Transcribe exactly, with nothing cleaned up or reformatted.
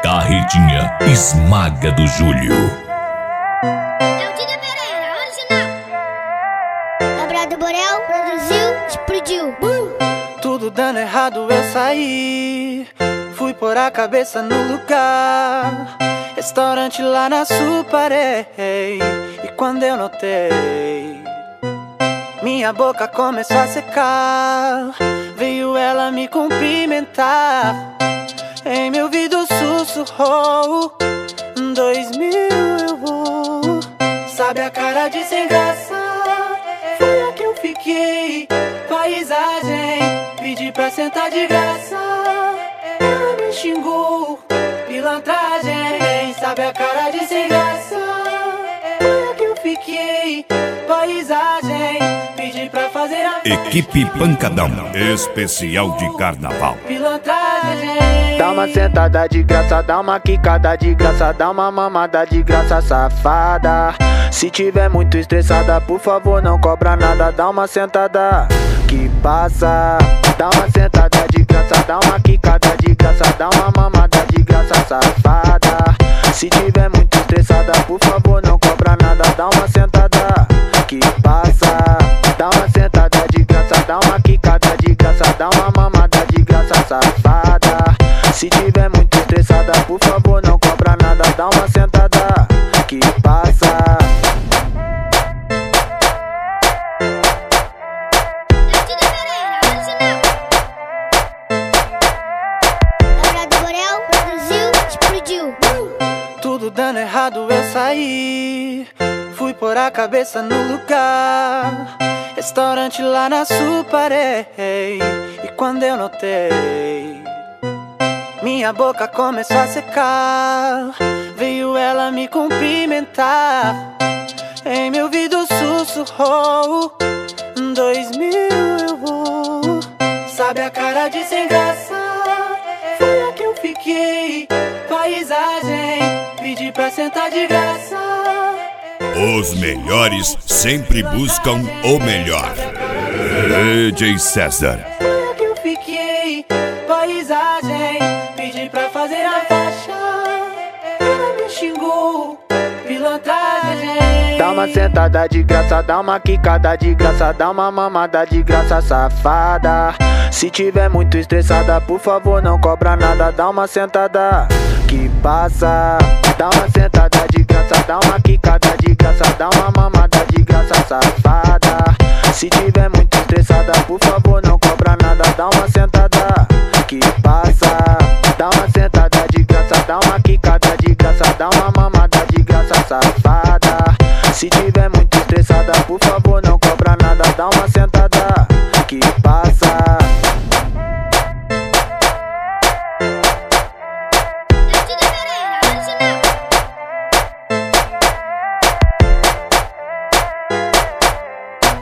Carretinha esmaga do Júlio. É o Dida Pereira, original. Labrado Borel, produziu, explodiu. uh! Tudo dando errado eu saí, fui pôr a cabeça no lugar. Restaurante lá na Suparei, e quando eu notei, minha boca começou a secar. Veio ela me cumprimentar, em meu ouvido sussurrou: Dois mil eu vou. Sabe a cara de sem graça? Foi a que eu fiquei. Paisagem, pedi pra sentar de graça. Ela me xingou, pilantragem. Sabe a cara de sem graça? Foi a que eu fiquei. Paisagem, pedi pra fazer a Equipe Pancadão, especial de carnaval. pilantragem. Dá uma sentada de graça, dá uma quicada de graça, dá uma mamada de graça, safada. Se tiver muito estressada, por favor não cobra nada. Dá uma sentada que passa. Dá uma sentada de graça, dá uma quicada de graça, dá uma mamada de graça, safada. Se tiver muito estressada, por favor não cobra nada. Dá uma sentada que passa. Dá uma sentada de graça, dá uma quicada de graça, dá uma mamada de graça, safada. Se tiver muito estressada, por favor não cobra nada. Dá uma sentada que passa. É o Dida Pereira, original. Labrado Borel, produziu, explodiu. uh! Tudo dando errado eu saí, fui pôr a cabeça no lugar. Restaurante lá na Suparei, e quando eu notei, minha boca começou a secar. Veio ela me cumprimentar, em meu ouvido sussurrou: Dois mil eu vou. Sabe a cara de sem graça? Foi a que eu fiquei. Paisagem, pedi pra sentar de graça. Os melhores sempre buscam o melhor. D J César. Foi a que eu fiquei. Paisagem, pedi pra fazer a faixa. Ela me xingou, pilantragem. Dá uma sentada de graça, dá uma quicada de graça, dá uma mamada de graça, safada. Se tiver muito estressada, por favor não cobra nada. Dá uma sentada que passa. Dá uma sentada de graça, dá uma quicada de graça, dá uma mamada de graça, safada. Se tiver muito estressada, por favor não cobra nada. Dá uma sentada que passa. Dá uma sentada de graça, dá uma quicada de graça, dá uma mamada de graça, safada. Se tiver muito estressada, por favor não cobra nada. Dá uma sentada que passa.